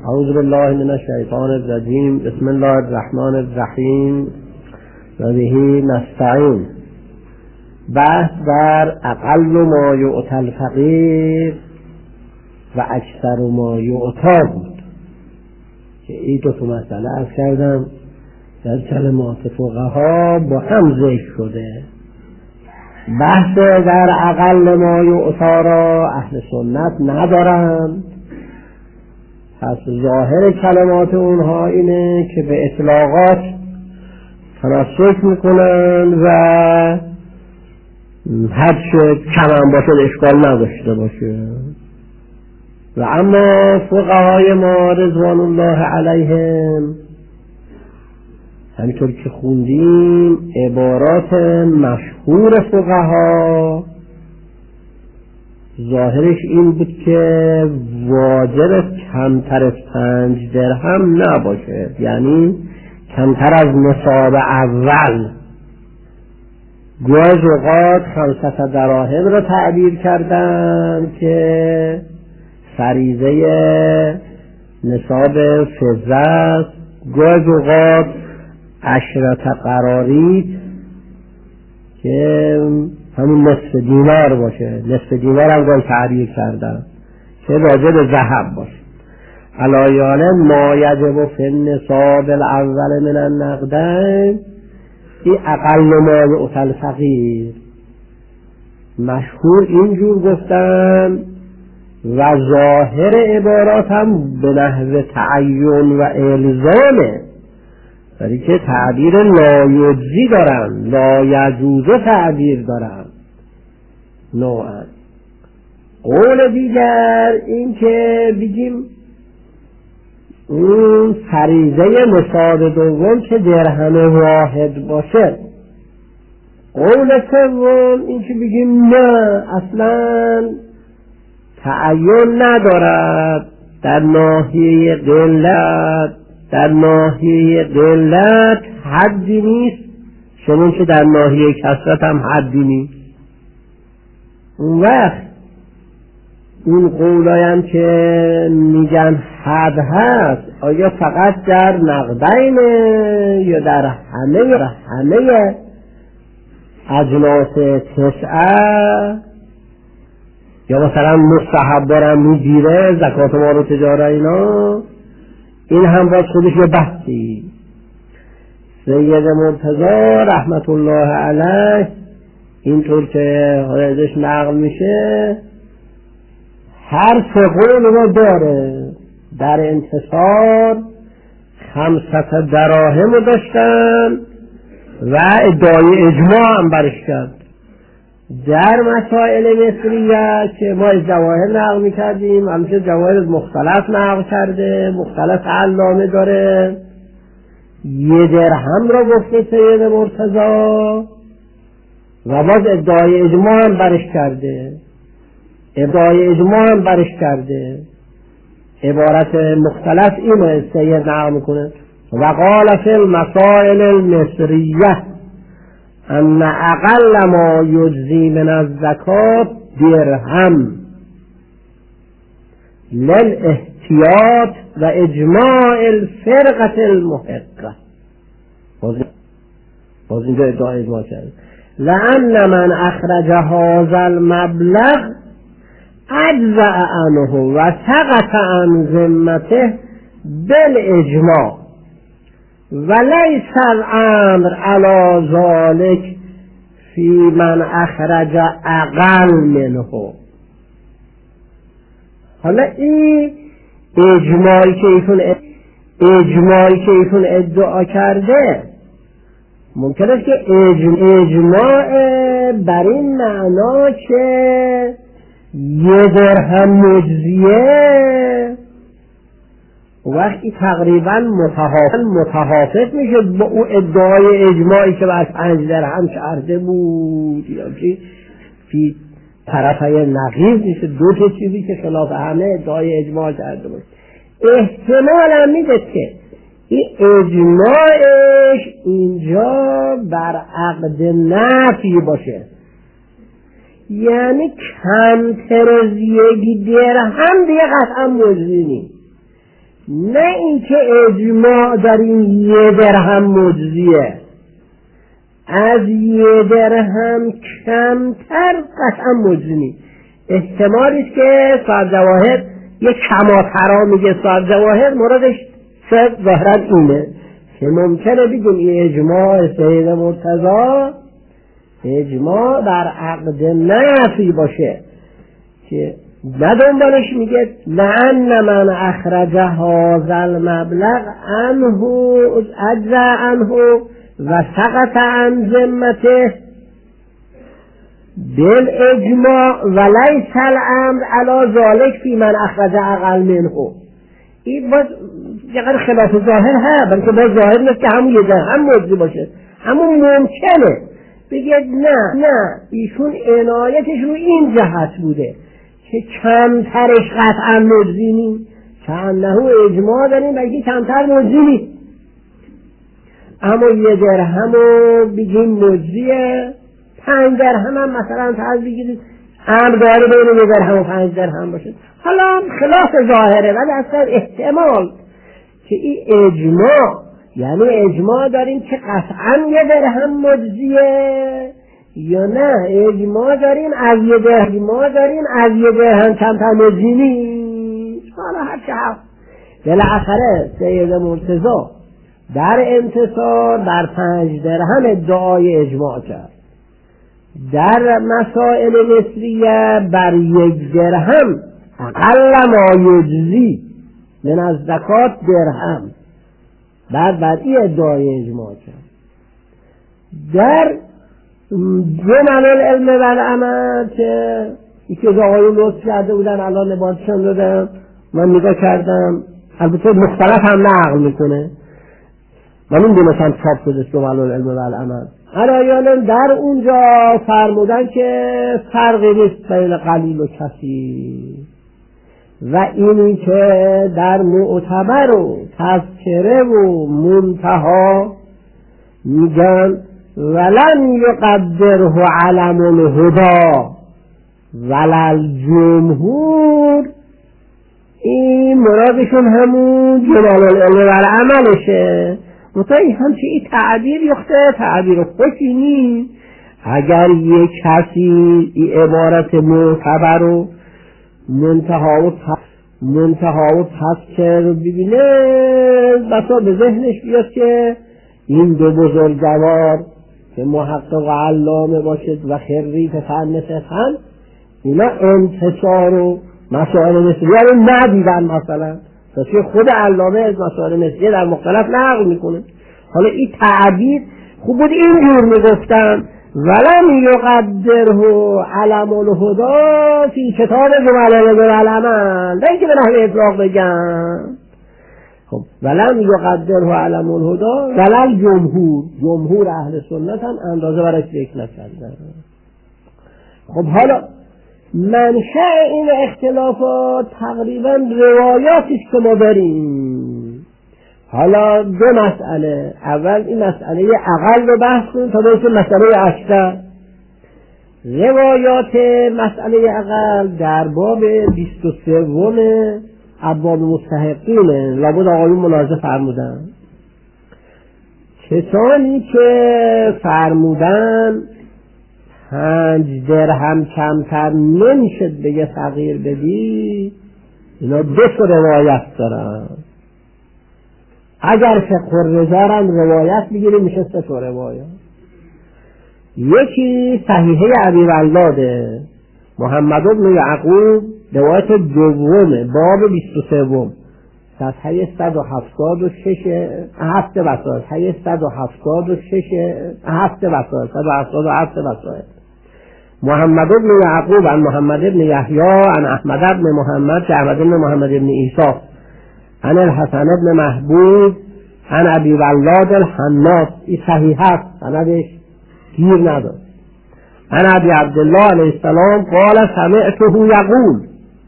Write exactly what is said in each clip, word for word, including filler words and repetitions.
اعوذ بالله من الشیطان الرجیم. بسم الله الرحمن الرحیم و به نستعین. بحث در اقل ما یعطی الفقیر و اکثر ما یعطی بود که این دو تا مسئله عرض کردم در کلمات فقها با هم ذکر شده. بحث در اقل ما یعطی را اهل سنت ندارند، پس ظاهر کلمات اونها اینه که به اطلاقات تمسک میکنن و هر چه کم باشه اشکال نداشته باشه. و اما فقهای ما رضوان الله علیهم همینطور که خوندیم عبارات مشهور فقها ظاهرش این بود که واجب کمتر از پنج درهم نباشه، یعنی کمتر از نصاب اول. گاهی اوقات خمسة دراهم را تعبیر کردن که فریضه نصاب فضه است، گاهی اوقات عشرة قراریط که همون نصف دینار باشه، نصف دینار هم گاهی تعبیر کردن که راجع به ذهب باشه. علایانه ما یجب فی النصاب الاول من النقدین، این اقل ما یعطی الفقیر مشهور اینجور گفتن و ظاهر عبارات هم به نحو تعین و الزامه، ولی که تعبیر لایجزی دارن، لایجوزه تعبیر دارن نوعا. قول دیگر این که بگیم اون فریضه نصاب دوم که درهم واحد باشه. قول سوم این که بگیم نه اصلا تعین ندارد، در ناحیه قلت در ناحیه قلت حدی نیست، چون که در ناحیه کثرت هم حدی نیست. اون وقت این قولایم که میگن حد هست آیا فقط در نقدینه یا در همه همه اجناس تسعه، یا مثلا مستحب دارم میگیره زکات مال و تجاره اینا؟ این هم باز خودش یه بحثی. سید مرتضی رحمت الله علیه اینطور که ازش نقل میشه هر سه قول رو داره. در انتصار خمسة دراهم رو داشتن و ادعای اجماع هم برش کرد. در مسائل مصریه که ما از جواهر نقل میکردیم همیشه جواهر مختلف نقل کرده، مختلف علامه داره. یه درهم رو گفته سید مرتضی و باز ادعای اجماع هم برش کرده، ادعای اجماع هم برش کرده. عبارت مختلف اینو سید نقل میکنه. و قال فی المسائل المصریه ان اقل ما یجزی من الزکات درهم للاحتیاط و اجماع الفرقه المحقه. باز اینجا ادعای اجماع کرده. لأن من اخرج هذا المبلغ اجزأ عنه و سقط عن ذمته بالاجماع ولیس الامر علی ذلك فی من اخرج اقل منه. حالا این اجماعی که ایشون اجماعی که ایشون ادعا کرده ممکن است که اجماع بر این معنا که یه درهم مجزیه وقتی تقریبا متحافظ متحافظ میشه با اون ادعای اجماعی که بر پنج درهم کرده بود، یا که فی طرفای نقیض میشه دو تا چیزی که خلاف همه ادعای اجماع کرده بود. احتمال هم میده که این اجماعش اینجا بر عقد نفی باشه، یعنی کمتر از یک درهم دیگه قطعا مجزی نیست. نه اینکه اجماع داریم یه درهم مجزیه، از یه درهم کمتر قطعا مجزی نیست. احتمالیست که صاحب جواهر یه کماترا میگه، صاحب جواهر مرادش صرف ظاهرا اینه که ممکنه بگیم یه اجماع سید مرتضی اجماع بر عقد نفی باشه که نه دنبالش میگه لأن من اخرج هذا المبلغ عنه اجزا عنه و سقط عن ذمته بالاجماع ولیس الامر علی ذلك فی من اخرج اقل منه. این باز یه خلاف ظاهر ها، بلکه باز ظاهر نیست که همون یه درهم مجزی باشه. همون ممکنه بگه نه نه ایشون عنایتش رو این جهت بوده که کمترش قطعا مجزی نیست، چندهو اجماع داریم بلکه کمتر مجزی نیست، اما یه درهم رو بگیم مجزیه، پنج درهم هم مثلا فرض بگیرید امر داره بین یه درهم و پنج درهم باشه. حالا خلاف ظاهره ولی اصلا احتمال که این اجماع، یعنی اجماع داریم که قطعا یه درهم مجزیه یا نه اجماع داریم از یه درهم اجماع داریم از یه درهم کمتر مجزی نیست. حالا هر چه هست بالاخره سید مرتضی در انتصار بر پنج درهم ادعای اجماع کرد، در مسائل مصریه بر یک درهم اقل ما یجزی من از زکات درهم، بعد بعد این ادعای اجماع کرد. در جمل العلم و العمل که یکی از آقایون لطف کرده بودن الان نباتشان دادم من نگاه کردم، البته مختلف هم نقل میکنه، من این دونستم چاپ شده جمل العلم و العمل. علایانم در اونجا فرمودن که فرقی نیست بین قلیل و کثیر و اینی که در معتبر و تذکره و منتها میگن ولن یقدره علم الهدا ولل جمهور، این مرادشون همون جمال العلم و العملشه. مطمئن همچه این تعبیر یخته تعبیر خوشی نیست. اگر یک کسی این عبارت معتبر و منتها و منتها و تذکر رو ببینه بسا به ذهنش بیاد که این دو بزرگوار که محقق و علامه باشد و خریف فن فقه، اینا انتشار و مسائل مصریه رو ندیدن، مثلا که خود علامه از مسائل مصریه در مختلف نقل میکنه. حالا این تعبیر خوب بود اینجور میگفتن ولم یقدره علم الهدا فی کتاب جمل العلم و العمل، نه اینکه به نحو اطلاق بگن. خب ولم یقدره علم الهدا ولل جمهور، جمهور اهل سنت هم اندازه برای فکر نکردن. خب حالا منشأ این اختلافات تقریبا روایاتی که ما داریم. حالا دو مسئله، اول این مسئله اقل رو بحث کنیم تا برسیم مسئله اکثر. روایات مسئله اقل در باب بیست و سوم ابواب مستحقینه، لابد آقایون ملاحظه فرمودن کسانی که فرمودن پنج درهم کمتر نمیشد به یه فقیر بدی، اینا دو تا روایت دارن. اگر فقه الرضا هم روایت بگیریم میشه سه تا روایت. یکی صحیحه ابی ولاده محمد بن یعقوب روایت دومه باب بیست و سوم صفحه صد و هفتاد و شش هفت وسائل صفحه صد و هفتاد و شش هفت وسائل صد و هفتاد و هفت وسائل محمد بن یعقوب عن محمد بن یحیی عن احمد بن محمد که احمد بن محمد بن عیسی عن الحسن بن محبوب عن ابی ولاد الحناس. این صحیح هست، سندش گیر نداره. عن ابی عبدالله علیه السلام قال سمعته یقول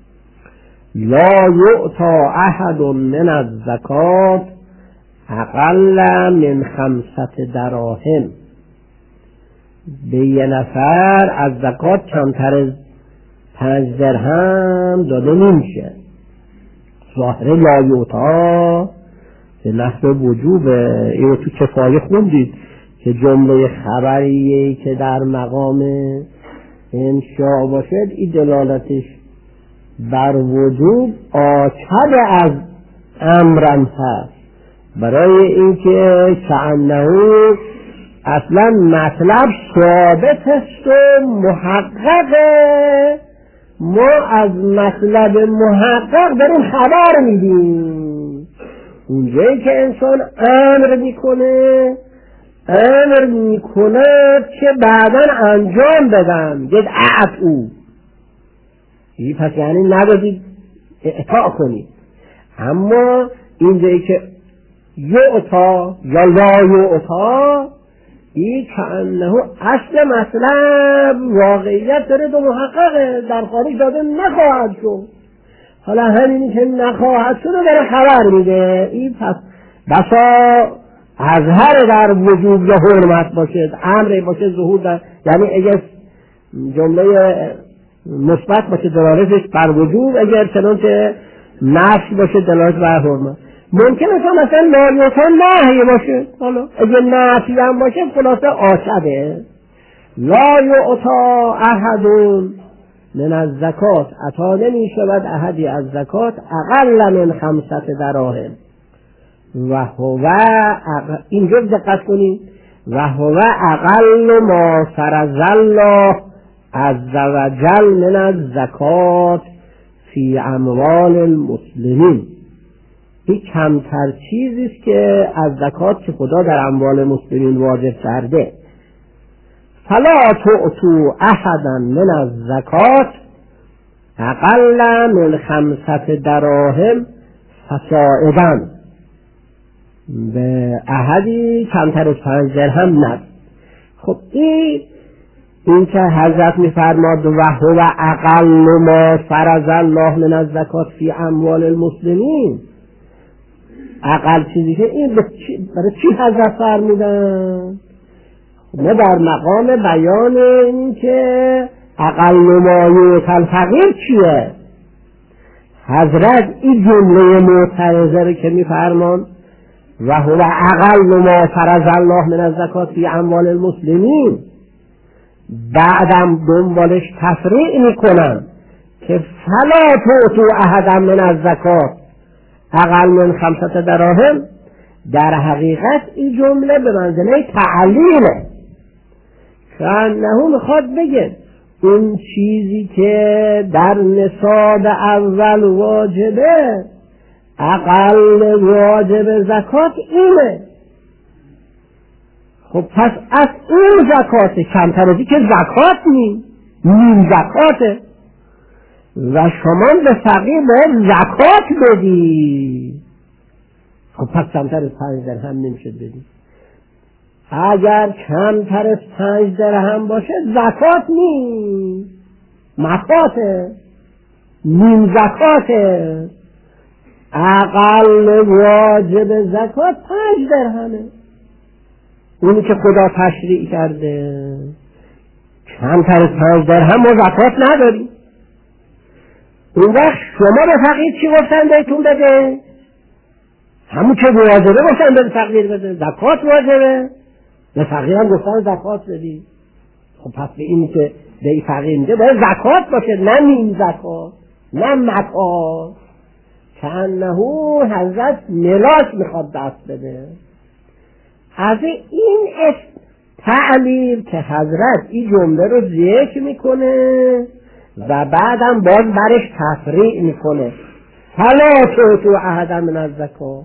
لا یؤتی احد من الزکات اقل من خمسة دراهم، به یه نفر از زکات کمتر از پنج درهم داده نمیشه. ظاهر لایوتا که نحو وجوب، اینو تو کفایه خوندید که جمله خبریه که در مقام انشاء باشد این دلالتش بر وجوب آکد از امرم هست، برای اینکه کأنه اصلا مطلب ثابت است و محققه، ما از مطلب محقق بریم خبر میدیم. اونجایی که انسان امر میکنه امر میکنه که بعدا انجام بدن، گید اعت او، این پس یعنی نباید اعطا کنید. اما اینجایی که یعطا یا لا یعطا، این کأنه اصل مطلب واقعیت داره و محققه، در خارج داده نخواهد شد. حالا همینی که نخواهد شد داره خبر میده. این پس بسا اظهر در وجوب یا حرمت باشد، امر باشه ظهور در، یعنی اگر جمله مثبت باشه دلالتش بر وجوب، اگر چنانچه نفی باشه دلالت بر حرمت. ممکن است مثلا لاریوتا نهی باشه، حالا اگر نفی هم باشه خلاصه آشده. لا یعطا احدون من از زکات، عطا نمی شود احدی از زکات اقل من خمسة دراهم و هو اق... اینجا دقت کنید، و هو اقل ما فرض الله عز وجل من از زکات فی اموال المسلمین، این کمتر چیزی است که از زکات که خدا در اموال مسلمین واجب کرده. فلا تعطوا احدا من از زکات اقل من خمسة دراهم فصاعدا، به احدی کمتر از پنج درهم ند. خب این این که حضرت میفرماد و هو اقل ما فرض الله من از زکات فی اموال المسلمین، اقل چیزی که این برای چی حضرت فرمودن؟ ما در مقام بیان این که اقل ما یعطی الفقیر چیه؟ حضرت این جمله معترضه رو که میفرمان و هو اقل ما فرض الله من از زکات فی اموال المسلمین، بعدم دنبالش تفریع میکنن که فلا تعطوا احدا من از زکات اقل من خمسة دراهم، در حقیقت این جمله به منزله تعلیله، کأنه میخواد بگه اون چیزی که در نصاب اول واجبه، اقل واجب زکات اینه. خب پس از این زکات کمتر ازی که زکات نیم نیم زکاته و شما به فقیر باید زکات بدی. خب پس کمتر از پنج درهم نمیشه بدی. اگر کمتر از پنج درهم باشه زکات نیم مکاته، نیم زکاته. اقل واجب زکات پنج درهمه، اونی که خدا تشریع کرده. کمتر از پنج درهم ما زکات نداریم. اون وقت شما به فقیر چی گفتن بهتون بده؟ همون که واجبه گفتن به فقیر بده، زکات واجبه، به فقیر هم گفتن زکات بدی. خب پس به اینی که به این فقیر میده باید زکات باشه، نه نیم زکات، نه مکات. کأنه حضرت ملاک میخواد دست بده. از این تعلیل که حضرت این جمله رو ذکر میکنه و بعدم باز برش تفریع میکنه. فلا تعطوا احدا من الزکات،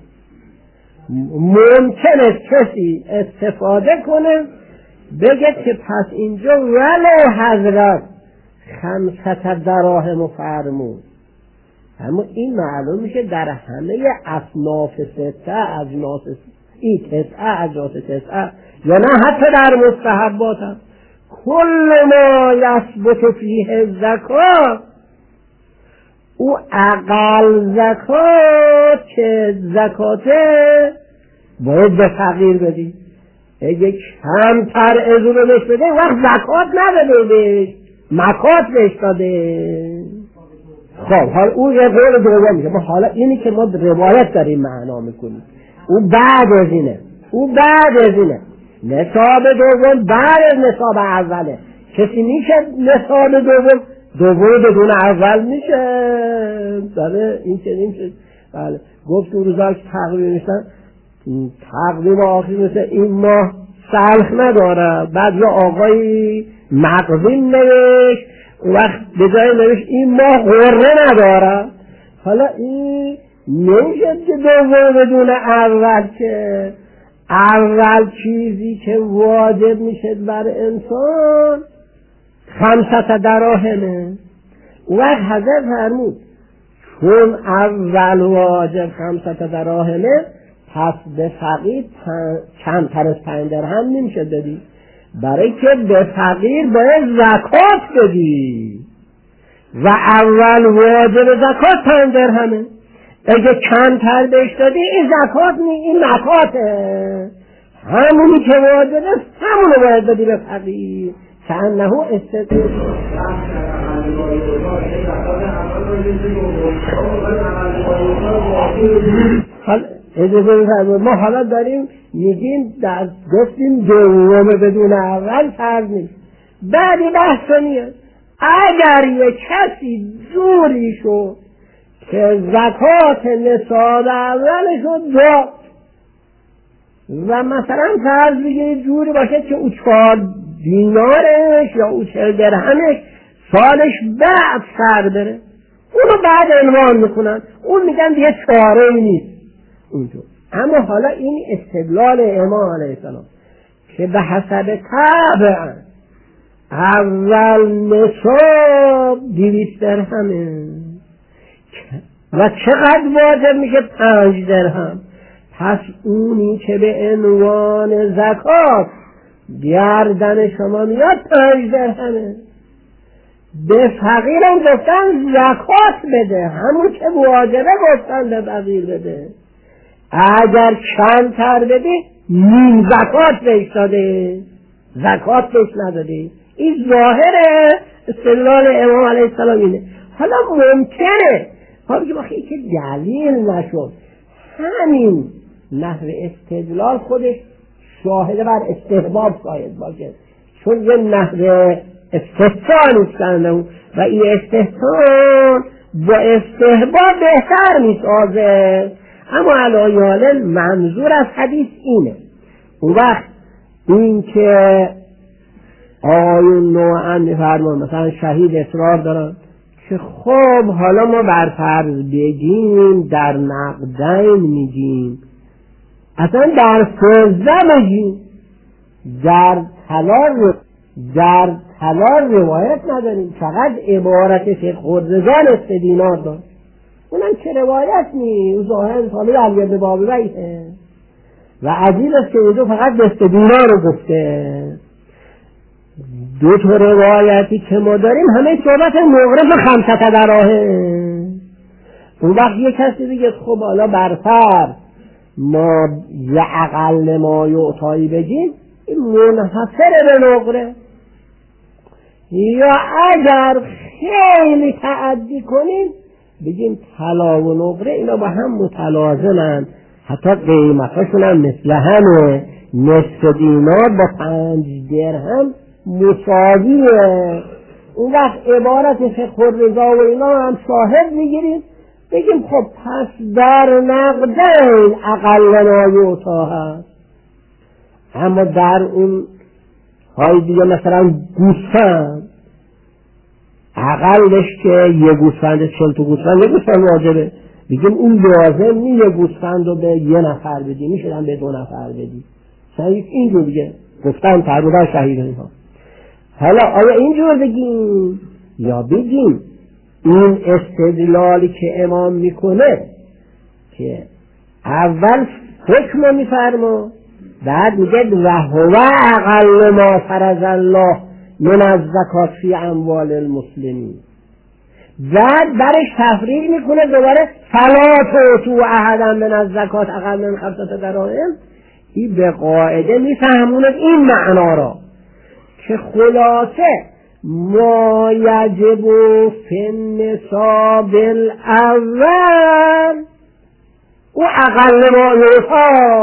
ممکنه کسی استفاده کنه بگه که پس اینجا ولو حضرت خمسة دراهم فرمود، اما این معلوم میشه در همه اصناف سته اجناس این تسعه اجناس تسعه، یا نه حتی در مستحبات هم کل ما یثبت فیه زکات، او اقل زکات که زکاته باید به فقیر بدی. اگه کمتر از اون رو بهش بده وقت زکات نبده، بهش مکات بهش داده. خب حالا اون یه قول دوم میگه، ما حالا اینی که ما روایت داریم معنا میکنیم، او بعد از اینه، او بعد از اینه نصاب دوم بعد از نصاب اوله. کسی میشه نصاب دوم دوم بدون اول میشه؟ بله این چنین میشه. بله گفت اون روزا که تقویم میشن تقویم آخری مثل این ماه سلخ نداره، بعد یه آقای مقویم نوشت اون وقت به جای نوشت این ماه غره نداره. حالا این نمیشه که دوم بدون اول، که اول چیزی که واجب میشه بر انسان خمسة دراهمه. اون وقت حضرت فرمود چون اول واجب خمسة دراهمه پس به فقیر کمتر از پنج درهم نمیشه دادی، برای که به فقیر باید زکات بدی و اول واجب زکات پنج درهمه. اگه کمتر بهش دادی این زکات نی، این نکاته، همونی که واجبه همونو باید بدی به فقیر که انه استدلال. ما حالا داریم میگیم در گفتیم دوم بدون اول فرض نیست، بعدی بحث میاد اگر یک کسی جوری شد که زکات نصاب اولشو داد و مثلا فرض بگیرید جوری باشه که او چهار دینارش یا او چهل درهمش سالش بعد سر بره، اونو بعد عنوان میکنن، اون میگن دیگه چاره ای نیست اونجور. اما حالا این استدلال امام علیه السلام که به حسب طبع اول نصاب دویست درهمه و چقدر واجب میشه پنج درهم، پس اونی که به عنوان زکات گردن شما میاد پنج درهمه. به فقیرم گفتن زکات بده، همون که واجبه گفتن به فقیر بده، اگر کمتر بدی نیم زکات بهش داده، زکات بهش نداده. این ظاهر استدلال امام علیه السلام اینه. حالا ممکنه حالا که وقتی که دلیل نشد همین نحو استدلال خودش شاهد بر استحباب شاید باشه، چون یه نحو استحسان استنده و این استحسان با استحباب بهتر میسازه. اما علایال منظور از حدیث اینه. اون وقت این که آیون نوعا میفرمان مثلا شهید اصرار دارن که خب حالا ما بر فرض بگیم در نقدین میگیم، اصلا در فضه بگیم، در طلا در طلا روایت نداریم، فقط عبارت فقه الرجال است دینار دار، اونم چه روایت نی، ظاهر ساله علی بن بابی بیته و عجیب است که اونجا فقط دست دینار رو گفته. دو تا روایتی که ما داریم همه صحبت مغرب خمسة دراهم. اون وقت یک کسی دیگه خب حالا برفر ما یه اقل ما یعطایی بگیم این منحصر به نقره، یا اگر خیلی تعدی کنیم بگیم طلا و نقره اینا با هم متلازمن، حتی قیمتاشون هم مثل همه، نصف دینار با پنج درهم مساویه. اون وقت عبارت فقه الرضا و اینا هم شاهد میگیریم بگیم خب پس در نقدین اقل ما یعطا هست. اما در اون های دیگه مثلا گوسفند اقلش که یه گوسفند چل تا گوسفند یه گوسفند واجبه، بگیم اون لازم نی یه گوسفند رو به یه نفر بدی، میشدن به دو نفر بدی. شهید اینجور دیگه گفتن تقریبا شهید اینها. حالا آیا اینجور بگیم یا بگیم این استدلالی که امام میکنه که اول حکم میفرما بعد میگه و هو اقل ما فرض الله من الزکات فی اموال المسلمین، بعد برش تفریق میکنه دوباره فلا تؤتوا احدا من الزکات اقل من خمسة دراهم. این به قاعده میفهمونه این معنا را که خلاصه ما یجب فی النصاب الاول او اقل ما یوفا.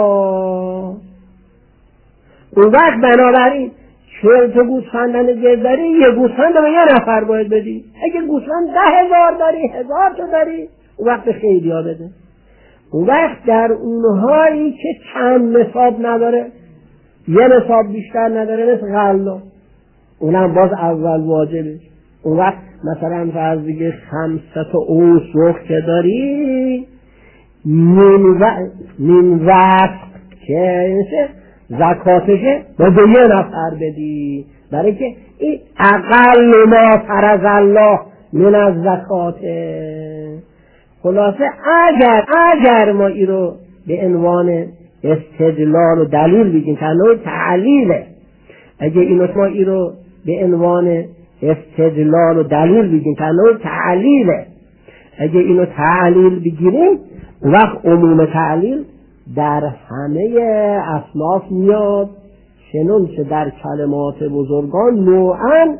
اون وقت بنابراین چهل تا گوسفند نگه داری، یه گوسفند به یه نفر باید بدی. اگه گوسفند ده هزار داری، هزار تا داری، اون وقت خیلی ها بده. اون وقت در اونهایی که چند نصاب نداره، یه نصاب بیشتر نداره، مثل غلا، اونم باز اول واجبه. اون وقت مثلا فرض دیگه خمسه تا اوسق که داری، نیم وقت نیم وقت که زکاتشه باید به یه نفر بدی، برای که این اقل ما فرض الله من از زکاته. خلاصه اگر اگر ما ای رو به عنوان استدلال و دلیل بگیم که نوع تعلیله، اگه اینو ما ای رو به عنوان استدلال و دلیل بگیم که نوع تعلیله، اگه اینو تعلیل بگیریم وقت عموم تعلیل در همه اصناف میاد، چنون که در کلمات بزرگان نوعا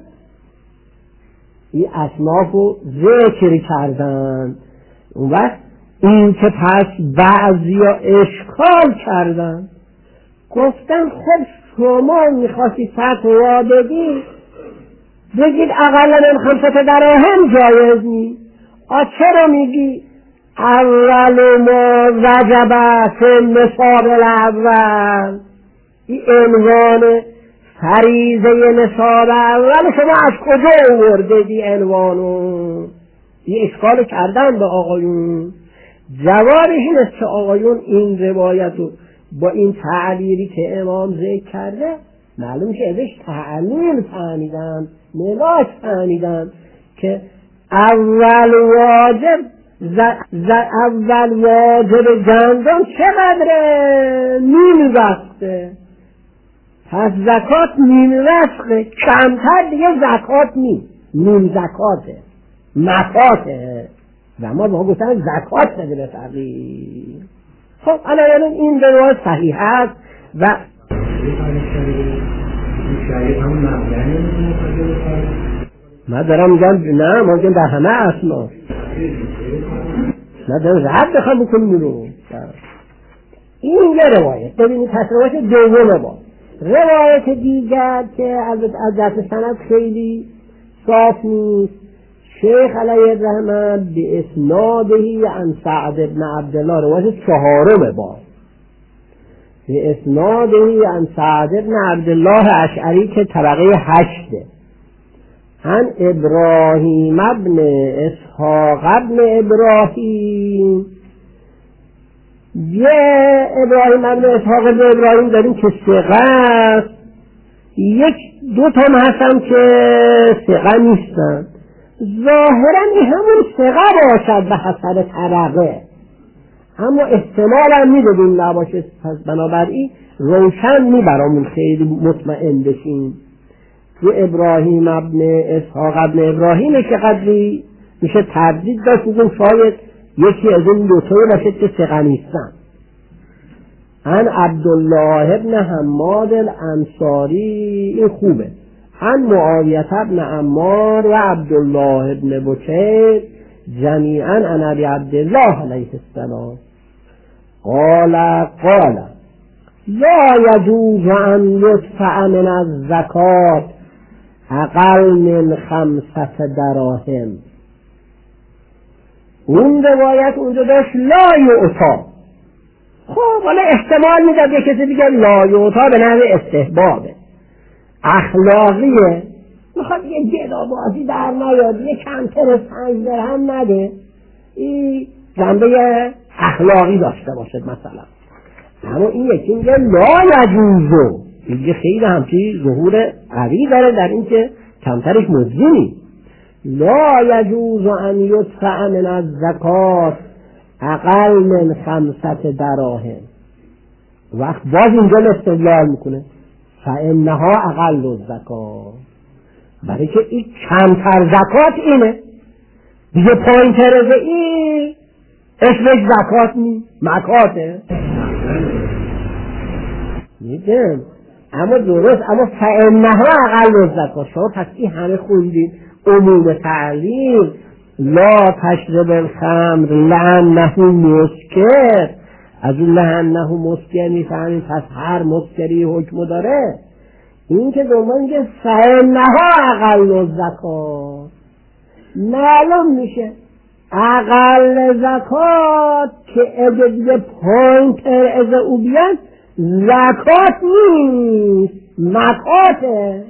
این اصناف رو ذکر کردن. اون وقت این که پس بعضی ها اشکال کردن، گفتن خب شما میخواستی فتوا بدی بگید اقلا من خمسة دراهم جایز نی، آ چرا میگی اول ما وجب فی النصاب الاول؟ این عنوان فریضه نصاب اول شما از کجا آورده دی عنوانو؟ این اشکال کردن به آقایون. جوابش این است که آقایون این روایتو با این تعلیلی که امام ذکر کرده معلوم که ازش تعلیل فهمیدن، ملاک فهمیدن که اول واجب ز... ز... اول واجب گندم چقدره؟ نیم وقته. پس زکات نیم وقته، کمتر دیگه زکات نیم نیم زکاته، مفاته. و ما با گفتن زکات بده به فقیر. خب الان این روایت صحیح است و من دارم میگم نه ممکن در همه اصلا نه دارم رد بخوام بکنیم رو. این یه روایت. ببینید پس روایت دومه با روایت دیگر که از دست سند خیلی صاف نیست، شیخ علیه الرحمه به اسنادهی عن سعد بن عبدالله، روایت چهارم با به اسنادهی عن سعد بن عبدالله اشعری که طبقه هشته، عن ابراهیم ابن اسحاق ابن ابراهیم. یه ابراهیم ابن اسحاق ابن ابراهیم داریم که ثقه است، یک دو تا هستن که ثقه نیستن. ظاهرا این همون ثقه باشد به حسب طبقه، اما احتمال هم میدونیم نباشه. پس بنابراین روشن میبرامون خیلی مطمئن بشیم. تو ابراهیم ابن اسحاق ابن ابراهیم که قدری میشه تردید داشت، میگم شاید یکی از این دوتایی باشه که ثقه نیستن. عن عبدالله ابن حماد الانصاری، این خوبه. عن معاویه ابن عمار و عبدالله ابن بکیر جمیعا عن ابی عبدالله علیه السلام قال قال لا یجوز ان یدفع من الزکات اقل من خمسة دراهم. اون روایت اونجا داشت لا یعطا. خب حالا احتمال میداد یه کسی دیگه لا یعطا به نحو استحبابه، اخلاقیه، میخواد یه گدا بازی در نیاد، یه کمتر پنج درهم نده، این جنبه اخلاقی داشته باشد مثلا. اما این یکی میگه لا یجوزو، میگه خیلی همچی ظهور قوی داره در این که کمترش مزینی. لا یجوز ان یدفع من الزکات اقل من خمسة دراهم. وقت باز اینجا استدلال میکنه فانها اقل الزکات، برای که این کمتر زکات اینه دیگه، پایین ترزه این اسمش زکات نی مکاته. میدن اما درست، اما فانها اقل الزکات. شما پس این همه خوندید عموم تعلیم لا تشرب الخمر لانه مسکر، از اون لانه مسکر میفهمید پس هر مسکری حکم داره. این که دومان که فانها اقل الزکات معلوم میشه اقل زکات که اگه دیگه پوینتر از او بیاد زکات نیست، مکاته.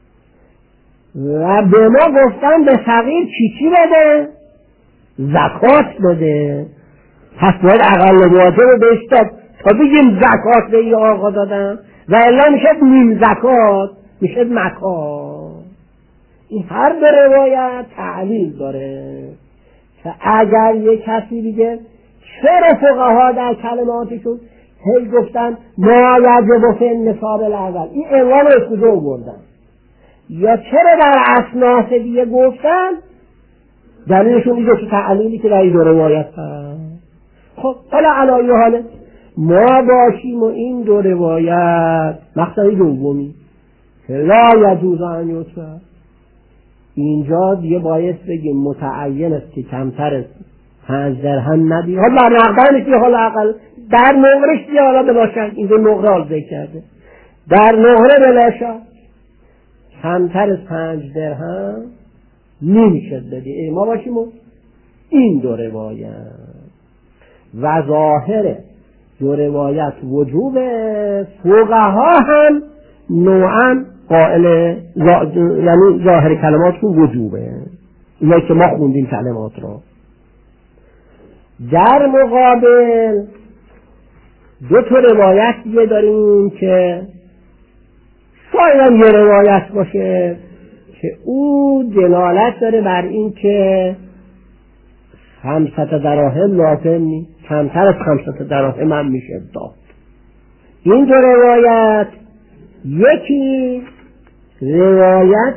و به ما گفتن به فقیر چی چی بده؟ زکات بده. پس باید اقل واجب رو بهش داد تا بگیم زکات به این آقا دادم، و الا میشه نیم زکات، میشه مکات. این هر دو روایت تعلیل داره که اگر یک کسی دیگه چرا فقها در کلماتشون هی گفتن ما یجب فی النصاب الاول، این عنوان رو کجا بردن؟ یا چرا در اصناف دیگه گفتن؟ دلیلشون دیگه تو تعلیلی که در این دو روایت هست. خب حالا علایه حاله ما باشیم و این دو روایت مقصد دومی که لا یجوز ان یطلق، اینجا دیگه باید بگیم متعین است که کمتر است پنج درهم ندی. حالا در نقدانش دیگه حالا اقل در نقرش دیگه حالا بلاشن اینجا نقره حال ذکر کرده در نقره بلاشن کمتر از پنج درهم نمیشه بدی. ما باشیم و این دو روایت و ظاهر دو روایت وجوب فقها هم نوعا قائل زا... یعنی ظاهر کلمات رو وجوبه، اینه که ما خوندیم کلمات رو. در مقابل دو تا روایت دیگه داریم که شاید یه روایت باشه که او دلالت داره بر این که خمسة دراهم لازم نیست، کمتر از خمسة دراهم هم میشه داد. این دو روایت، یکی روایت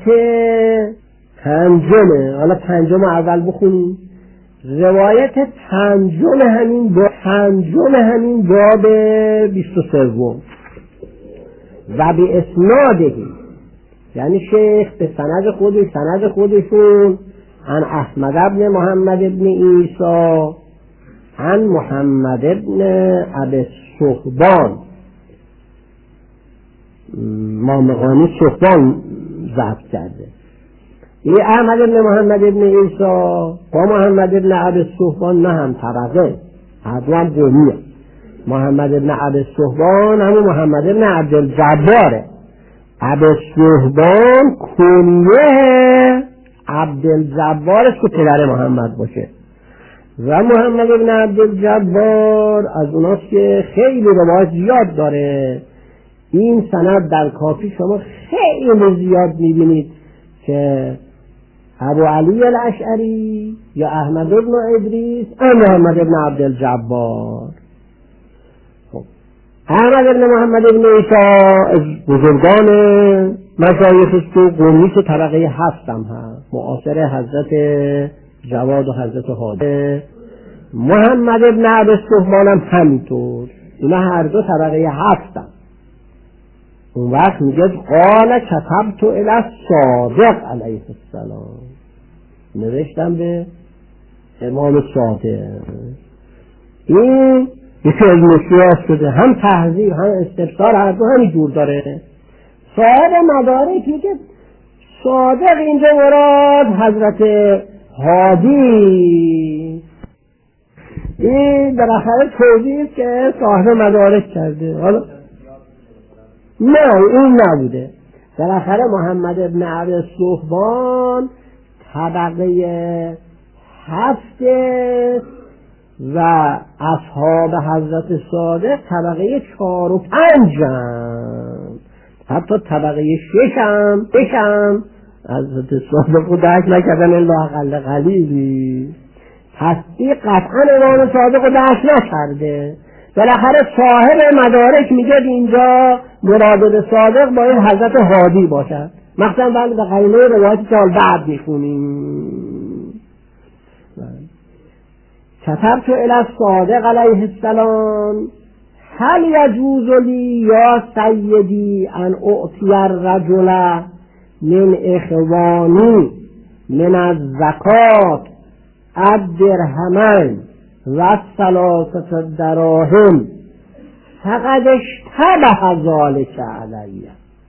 پنجمه، حالا پنجم اول بخونیم. روایت پنجم همین با پنجم همین باب بیست و سوم و به اسنادهی، یعنی شیخ به سند خودش سند خودشون عن احمد ابن محمد ابن عیسی عن محمد ابن ابی الصحبان، مامقانی صحبان ضبط کرده. این احمد ابن محمد ابن عیسی با محمد ابن ابی الصحبان نه هم طبقه، هر دو هم قومیه. محمد ابن ابی الصحبان همون محمد ابن عبدالجباره. ابی الصحبان کنیه عبدالجبار است که پدر محمد باشه، و محمد ابن عبدالجبار از اوناست که خیلی روایت زیاد داره. این سند در کافی شما خیلی زیاد میبینید که ابو علی الاشعری یا احمد ابن ادریس و محمد ابن عبدالجبار. خب احمد ابن محمد ابن عیسی از بزرگان مشایخ است و قومی که طبقه هفت هم هست، معاصر حضرت جواد و حضرت هادی. محمد ابن ابی الصحبان هم همینطور، اینا هر دو طبقه هفت هم. اون وقت میگه قال کتبت الی الصادق علیه السلام، نوشتم به امام صادق. این یکی از مشکلات شده، هم تحذیر هم استفسار هر دو همین جور داره. صاحب مدارک میگه صادق اینجا مراد حضرت هادی. این بالاخره توضیح که صاحب مدارک کرده، حالا نه این نبوده. بالاخره محمد ابن ابی الصحبان طبقه هفت و اصحاب حضرت صادق طبقه چهار و پنج هم، حتی طبقه شش هم شش هم حضرت صادق رو درک نکردن الا اقل قلیلی. پس این قطعا امام صادق رو درک نکرده. بالاخره صاحب مدارک میگه اینجا مراد به صادق باید حضرت هادی باشد، مثلا بعد به قرینه روایتی که بعد میخونیم. کتبت الی الصادق علیه السلام هل یجوز لی یا سیدی ان اعطی الرجل من اخوانی من الزکات الدرهمین و الثلاثه دراهم فقد اشتبه ذلک علی؟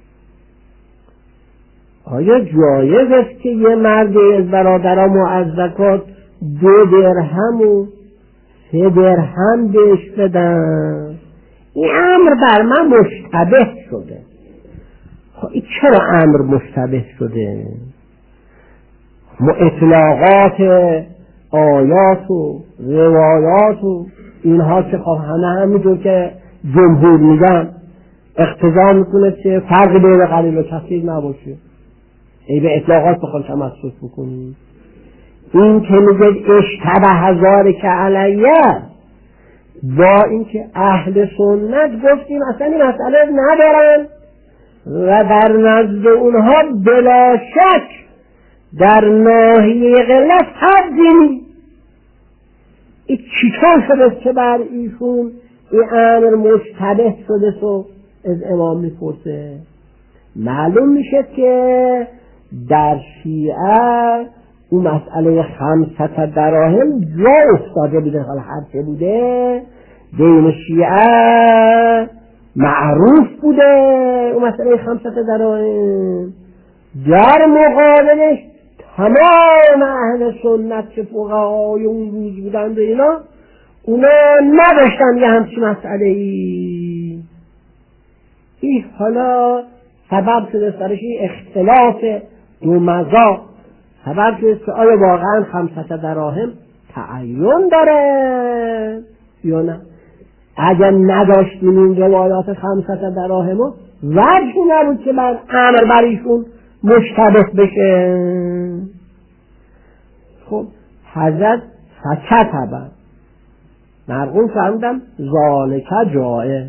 آیا جایز است که یه مرد از برادرام و از زکات دو درهم و سه درهم بهش بدن؟ این امر بر من مشتبه شده. خب این چرا امر مشتبه شده؟ ما اطلاقات آیات و روایات و اینها که خب همه همینطور که جمهور میگن اقتضا میکنه که فرق بین قلیل و کثیر نباشه. ای به اطلاقات بخوان تمسک بکنیم. این که میگه اشتبه ذلک علیه، با اینکه اهل سنت گفتیم اصلا این مسئله ندارن و در نزد اونها بلا شک در ناحیه قلت حدی نیست. این چطور شده که بر ایشون این امر مشتبه شده سو از امام میپرسه؟ معلوم میشه که در شیعه اون مسئله خمسة دراهم جا افتاده بوده. حالا هر چه بوده بین شیعه معروف بوده اون مسئله خمسة دراهم. در مقابلش تمام اهل سنت که فقهای اون روز بودند و اینا اونا نداشتن یه همچین مسئله ای. این حالا سبب شده سرش اختلاف دو مذاق، سبب شده که آیا واقعا خمسة دراهم تعین داره یا نه. اگر نداشتیم این روایات خمسة دراهم وجهی نبود که من امر بر ایشون مشتبه بشه. خب حضرت فکتبا مرقوم فرمودم ذالک جایز،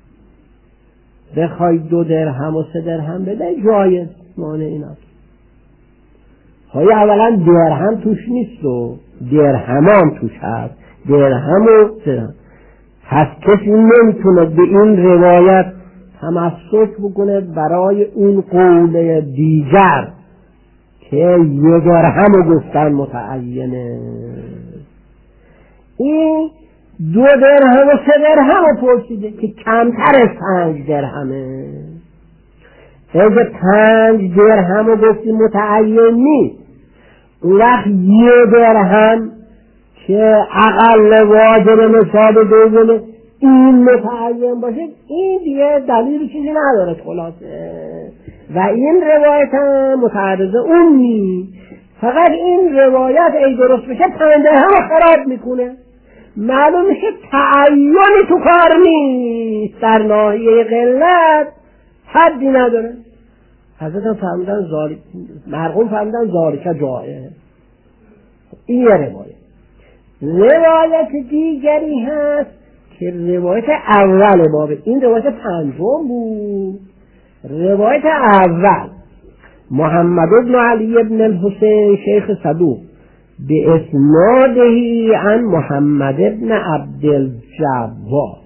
بخوای دو درهم و سه درهم بده جایز، مانع این است. های اولا درهم توش نیست و درهمان توش هست، درهم و درهم. پس کسی نمیتونه به این روایت تمسک بکنه برای اون قول دیگر که یه درهم رو گفتن متعینه. این دو درهم و سه درهم رو پرسیده که کمتر از پنج درهمه. اگه پنج درهم رو گفتی متعین نیست، اون وقت یه درهم که اقل واجب نصاب دومه این متعین باشه، این دیگه دلیل چیزی نداره خلاصه. و این روایت هم متعرض اون نیست. فقط این روایت ای درست بشه پنج درهم خراب میکنه. معلوم میشه تعیینی تو کار نیست، در ناحیه قلت حدی نداره. حضرت هم فهمیدن ذالک، مرقوم فهمیدن ذالک جایز. این یه روایت. روایت دیگری هست که روایت اول بابه، این روایت پنجم بود. روایت اول محمد بن علی بن الحسین شیخ صدوق به اسنادهی عن محمد بن عبدالجبار.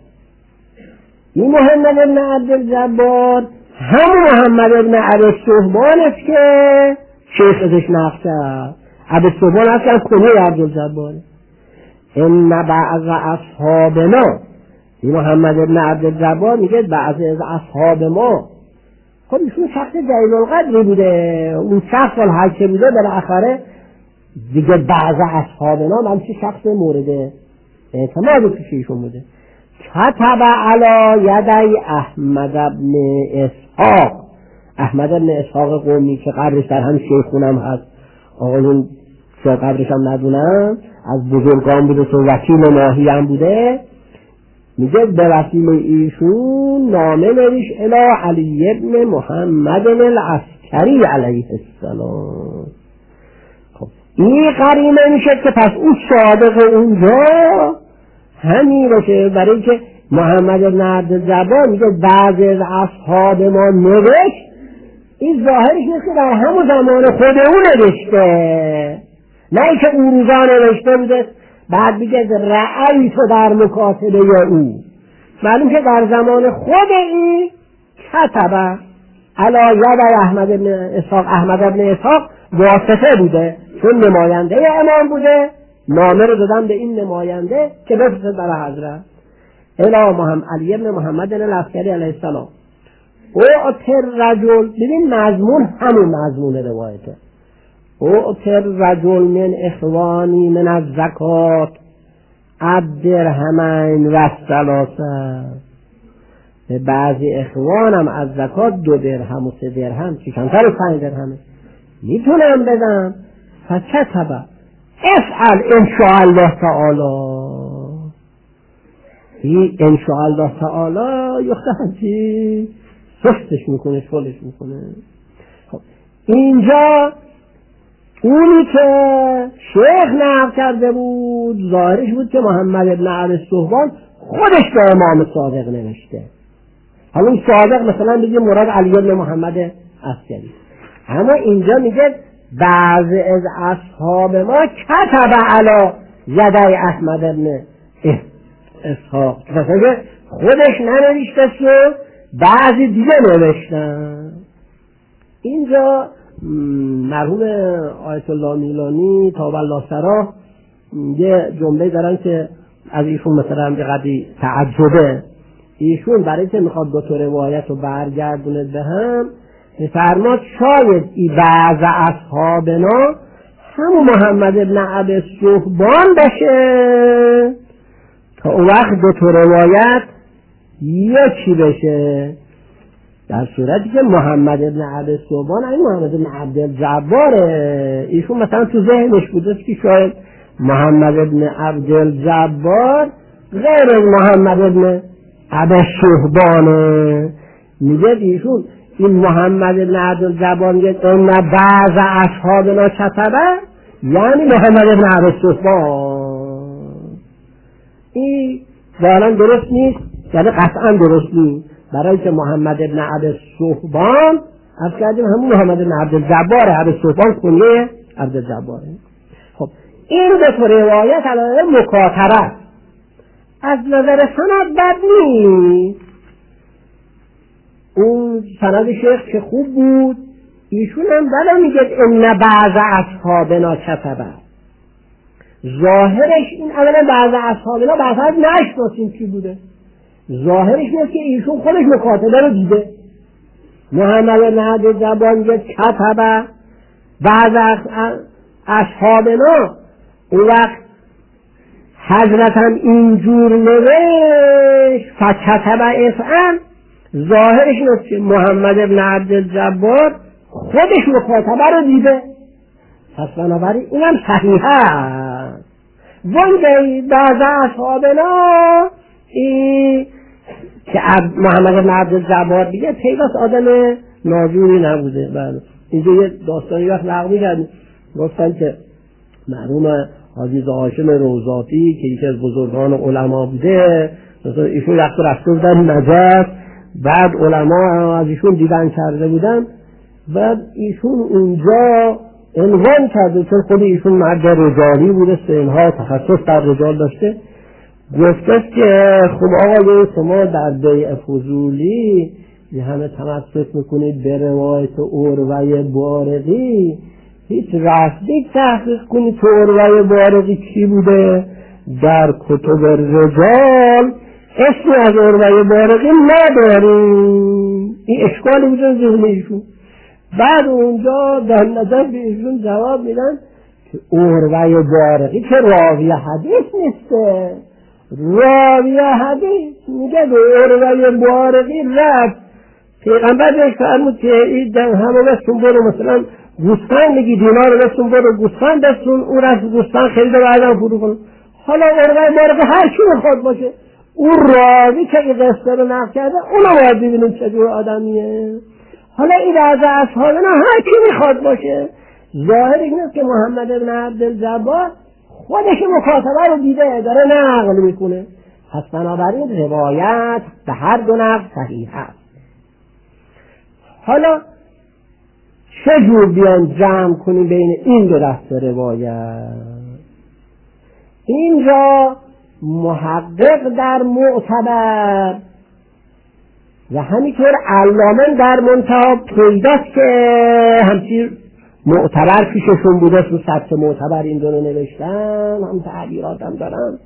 این محمد بن عبدالجبار هم محمد بن عبدالصهبان است که شیخ ازش نقل کرد. عبدالصهبان است که کنه عبدالجبار. ان بعض اصحابنا، این محمد بن عبدالجبار میگه بعض از اصحاب ما، خب ایشون شخص جلیل القدری بوده، اون شخص سال حج بوده، بالاخره دیگه بعض اصحابنا من چه شخص مورد اعتماد پیش ایشون بوده. کتب علی یدی احمد بن اسحاق، احمد بن اسحاق قومی که قبرش در هم شیخونم هست، آقایون که قبرش هم ندونم، از بزرگان بوده که وکیل ناحیه هم بوده، میگه به وسیله ایشون نامه نویش الی علی ابن محمد العسکری علیه السلام. خب این قرینه میشه که پس اون صادق اونجا همین باشه، برای اینکه محمد بن عبدالجبار میگه بعضی از اصحاب ما نوشت، این ظاهرش نیست که در همون زمان خود اون نوشته، نه اینکه اون روزا نوشته بوده بعد میگه رأی تو در مکاتبه او. معلوم که در زمان خود این کتبه علی ید احمد بن اسحاق، احمد بن اسحاق واسطه بوده، چون نماینده امام بوده، نامه رو دادن به این نماینده که بفرسته برای حضرت. الی محمد علی بن محمد العسکری علیه السلام او اتر رجل، ببین مضمون همون مضمون روایته، او اتر رجل من اخوانی من از زکات الدرهمین و الثلاثه، به بعضی اخوانم از زکات دو درهم و سه درهم چی کمتر و پنج درهمه میتونم بدم. فکتبه افعل انشاءالله تعالی، این انشاءالله تعالی یختن چی سستش میکنه، شلش میکنه. خب اینجا اونی که شیخ نقل کرده بود ظاهرش بود که محمد ابن عبد صهبان خودش به امام صادق نوشته. حالا این صادق مثلا بگه مراد علی بن محمد عسکری، اما اینجا میگه بعض از اصحاب ما کتب علی یدی احمد ابن اسحاق، مثلا خودش ننوشته شد بعضی دیگه نوشتن. اینجا مرحوم آیت الله میلانی طاب الله سراه یه جمله دارن که از ایشون مثلا به قدری تعجبه، ایشون برای که میخواد دو تا روایت رو برگردونه به هم میفرماد شاید ای بعض اصحابنا همون محمد ابن عبد صهبان باشه تا اون وقت دو تا روایت یکی بشه، در صورتی که محمد ابن عبد صهبان این محمد ابن عبدالجباره، ایشون مثلا تو ذهنش بوده که شاید محمد ابن عبدالجبار غیر از محمد ابن عبد صهبانه. میگه ایشون این محمد ابن عبدالجبار میگه این بعض اصحابنا کتبه یعنی محمد ابن عبد صهبان. این ظاهرا درست نیست، یعنی قطعا درست نیست، برای که محمد ابن عبد صهبان از کردیم همون محمد ابن عبدالجباره، عبد صهبان کنیه عبدالجباره. خب این به طور روایت علاوه مکاتره از نظر سند بد نیست، اون سند شیخ که خوب بود، ایشون هم بلا میگه ان بعض اصحابنا کتبه، ظاهرش این اولا بعض اصحابنا بعضا نشناسیم کی بوده، ظاهرش اینه که ایشون خودش مکاتبه رو دیده. محمد بن عبدالجبار میگه کتبه بعض اصحابنا، اون وقت حضرت هم اینجور نوشت فکتبه افعل، ظاهرش اینه که محمد بن عبدالجبار خودش مکاتبه رو دیده، پس بنابراین اینم صحیحه. وانگهی بعض اصحابنا این که محمد بن عبدالجبار دیگه پیوست آدم ناجوری نبوده. بله اینجا یه داستانی وقت نقل می‌کردن، گفتن که مرحوم حاجی هاشم روضاتی که یکی از بزرگان علما بوده، مثلا ایشون وقت رفته بودن نجف، بعد علما از ایشون دیدن کرده بودن، بعد ایشون اونجا عنوان کرده چون خود ایشون مرد رجالی بوده، سنها تخصص در رجال داشته، گفته که خب آقای شما در بیع فضولی یه همه تمسک میکنید به روایت عروه بارقی، هیچ رفتی تحقیق کنید که عروه بارقی کی بوده؟ در کتب رجال اسمی از عروه بارقی نداریم. این اشکالی بوده ذهن ایشون. بعد اونجا در نظر به ایشون جواب میدن که عروه بارقی که راوی حدیث نیسته، راوی حدیث میگه به عروه بارقی رفت پیغمبر بهش فرمود که این همه بستون برو مثلا گوسفند میگی دینار بستون برو گوسفند بستون، اون رفت گوسفند خریده بعدم فرو کن. حالا عروه بارقی هر چی میخواد باشه، اون راوی که این قصه رو نقل کرده اونو باید ببینیم چه جور آدمیه. حالا این از اصحابنا هر کی میخواد باشه، ظاهر اینه که محمد ابن عبدالجبار خودش مکاتبه رو دیده داره نقل میکنه، پس بنابراین روایت به هر دو نقل صحیح هست. حالا چه جور بیان جمع کنیم بین این دو دسته روایت؟ اینجا محقق در معتبر و همینطور علامه در منتهی پیداست که همچین معتبر پیششون بوده، تو سطح معتبر این دو رو نوشتن، هم تعبیرات هم دارن.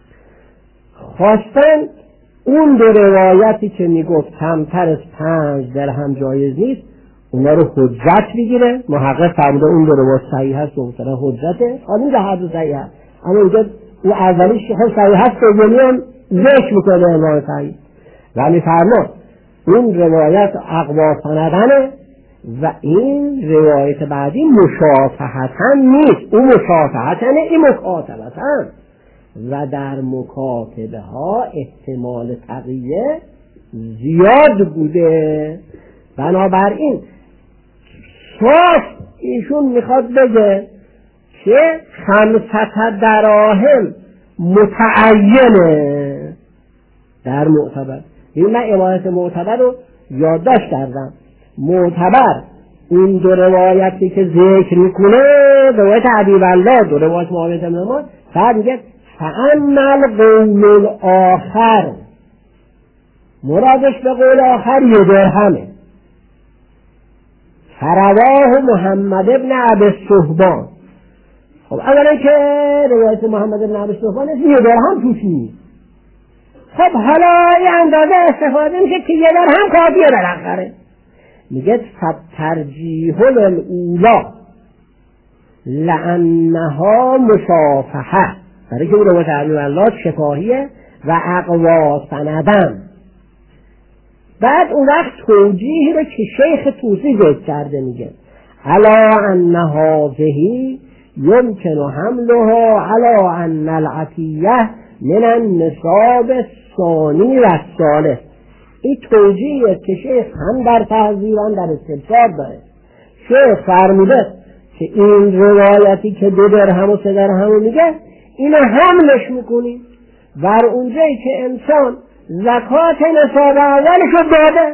خواستن اون دو روایتی که میگفت کمتر از پنج درهم جایز نیست اونا رو حجت بگیره. محقق فرموده اون دو روایت صحیح هست و مثلا حجته، حالا ده هر دو صحیح هست، اما اینجا او اولیش خب صحیح هست دومی هم ذکر میکنه امام صحیح و میفرماد اون روایت اقوا سندنه و این روایت بعدی مشافهتن نیست، اون مشافهتنه این مکاتبتن و در مکاتبه ها احتمال تقیه زیاد بوده. بنابراین صاف ایشون میخواد بگه که خمسة دراهم متعینه در معتبر. این من عبارت معتبر رو یادداشت کردم. معتبر این دو روایتی که ذکر میکنه، روایت حبیب الله، دو روایت معاویه بن عمر، بعد میگه فاما القول الاخر، مرادش به قول آخر یه درهمه. فرواه محمد ابن ابی الصهبان. خب اولا که روایت محمد ابن ابی الصهبان یه درهم توش نیست. خب حالا این اندازه استفاده میشه که یه درهم کافیه بالاخره. میگه فترجیح الاولا لانها مشافهه، برای که اون روایت حبیب الله شفاهیه و اقوا سندن. بعد اون وقت توجیهی رو که شیخ طوسی ذکر کرده میگه علا ان هذه یمکن حملها علا ان العطیه من النصاب الثانی و الثالث. این توجیهیه که شیخ هم در تهذیب هم در استبصار داره. شیخ فرموده که این روایتی که دو درهم و سه درهم میگه اینو حملش میکنی بر اونجایی که انسان زکات نصاب اولش رو داده،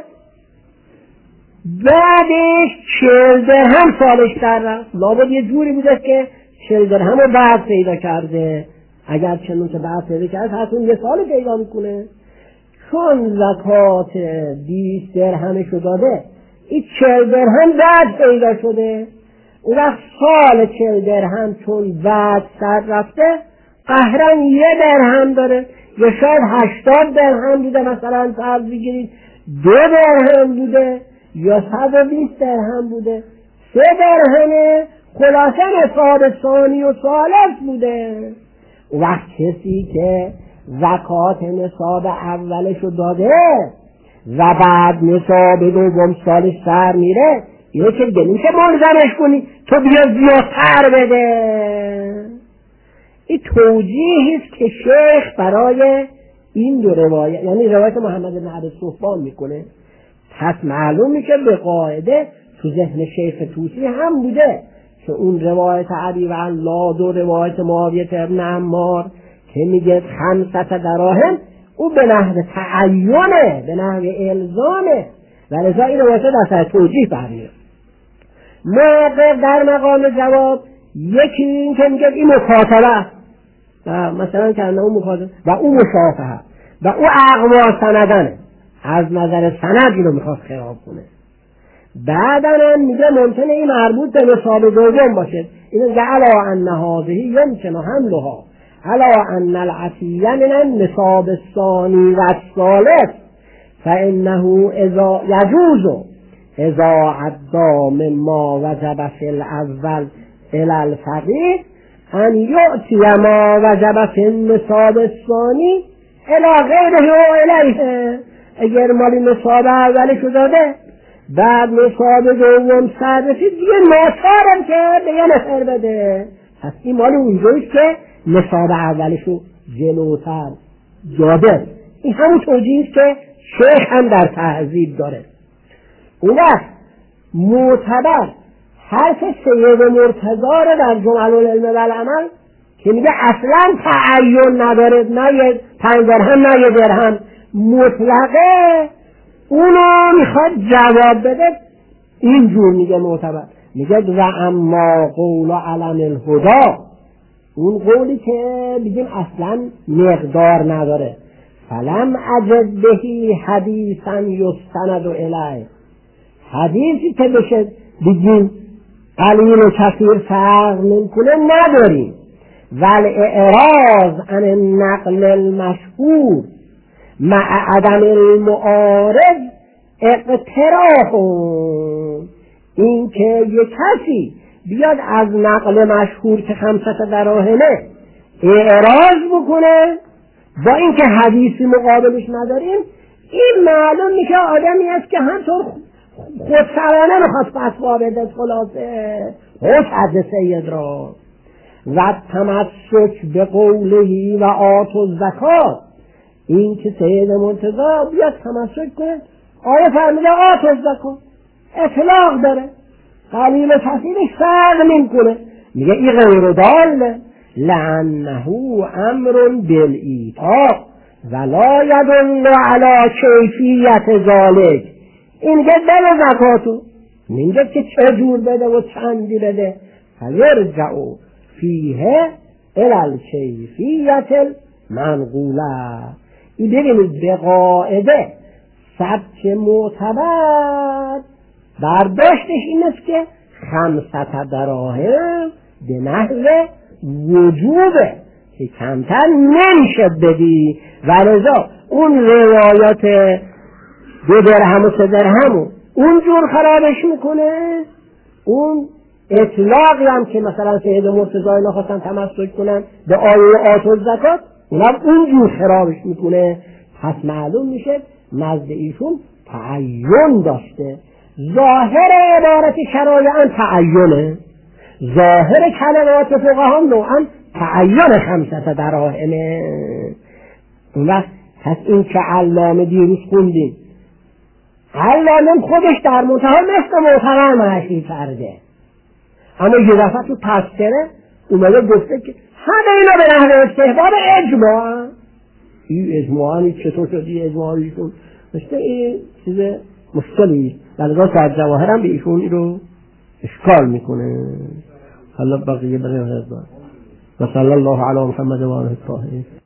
بعدش چهل درهم سالش در رفت، لابد یه جوری بوده که چهل درهم رو بعد پیدا کرده، اگر چنون که بعد پیدا کرده حتما یه سال پیدا میکنه. چون زکات بیست درهمش رو داده، این چهل درهم بعد پیدا شده، اون وقت سال چهل درهم چون بعد سر رفته قهرن یه درهم داره، یا شاید هشتاد درهم بوده، مثلا فرض بگیرید دو درهم بوده، یا صد و بیست درهم بوده، سه درهمه، خلاصه نصاب ثانی و ثالث بوده. وقت کسی که زکات نصاب اولش رو داده و بعد نصاب دوم سالش سر میره، اینه که نمیشه ملزمش کنی تو بیا زیادتر بده. این توجیهی است که شیخ برای این دو روایت، یعنی روایت محمد بن ابی الصهبان میکنه. پس معلوم میشه به قاعده تو ذهن شیخ طوسی هم بوده که اون روایت حبیب الله، دو روایت معاویه ابن عمار که میگه خمسة دراهم، او به نحو تعینه، به نحو الزامه و لذا این روایت در سر توجیه برمیاد. موقع در مقام جواب یکی این که میگه این مکاتبه و مثلا که اون مکاتبه و اون مشافهه و اون اقوا سندنه، از نظر سند اینو میخواد خراب کنه. بعدن هم میگه ممکنه این مربوط به نصاب دوم باشه. اینو میگه علا ان هذه یمکن حملها علا ان العطیه من النصاب الثانی و الثالث فانه اذا یجوز اذا عدا مما وجب فی الاول الى الفقیه ان یؤتی ما وجب فی النصاب الثانی الى غیره و الیه. اگر مالی نصاب اولش داده بعد نصاب دوم سر رسید دیگه ناچارم که به یه نفر بده، پس این مال اونجاییست که نصاب اولش رو جلوتر داده. این همون توجیهیست که شیخ هم در تهذیب داره. اون وقت معتبر حرف سید مرتضی رو در جمل العلم و العمل که میگه اصلا تعین نداره، نه یه پنج درهم نه یه درهم، مطلقه، اونو میخواد جواب بده. اینجور میگه معتبر، میگه و اما قول علم الهدا اون قولی که بگیم اصلا مقدار نداره. فلم اجد بهی حدیثا یستند الیه، حدیثی که بشه بگیم قلیل و کثیر فرق نمیکنه نداریم. ول اعراض عن النقل المشهور مع عدم المعارض اقتراح، این که یک کسی بیاد از نقل مشهور که خمسه دراهمه اعراض بکنه با اینکه حدیثی مقابلش نداریم، این معلوم میشه آدمی است که همطور خودسرانه میخواست فتوا بده. خلاصه خوش حد سید را و تمسک به قوله و آت و زکات، این که سید مرتضی بیاد تمسک کنه آیه فرموده آت و زکات اطلاق داره، قلیل و کثیرش فرق نمیکنه، میگه این غیر داله لانه امر بالایتاء ولا يدل على کیفیت ذلک، این میگه بده زکاتو، میگه که چه جور بده و چندی بده، فیرجع فیه الی الکیفیت المنقوله. این ببینید به قاعده ثبت معتبر برداشتش این است که خمسة دراهم به نحو وجوبه که کمتر نمیشه بدی، و لذا اون روایات دو درهم و سه درهم اونجور خرابش میکنه. اون اطلاقی هم که مثلا سید مرتضی اینا خواستن تمسک کنن به آیه آت و زکات، اونم اونجور خرابش میکنه. پس معلوم میشه نزد ایشون تعین داشته. ظاهر عبارت شرایعاً تعینه، ظاهر کلمات فقها نوعاً تعین خمسة دراهمه. اون وقت پس این که علامه دیروز خوندیم، علامه خودش در منتها مثل معتبر معرفی کرده، اما یه دفعه تو تفسیره اومده گفته که همه اینا به نحو استحباب اجماع. این اجماعی چطور شدی اجماعیشون مثل این چیز مشکلی لذا صاحب جواهر هم به ایشون رو اشکال میکنه. حالا بقیه بقیه هزار و صلی الله علی محمد و آله الطاهرین.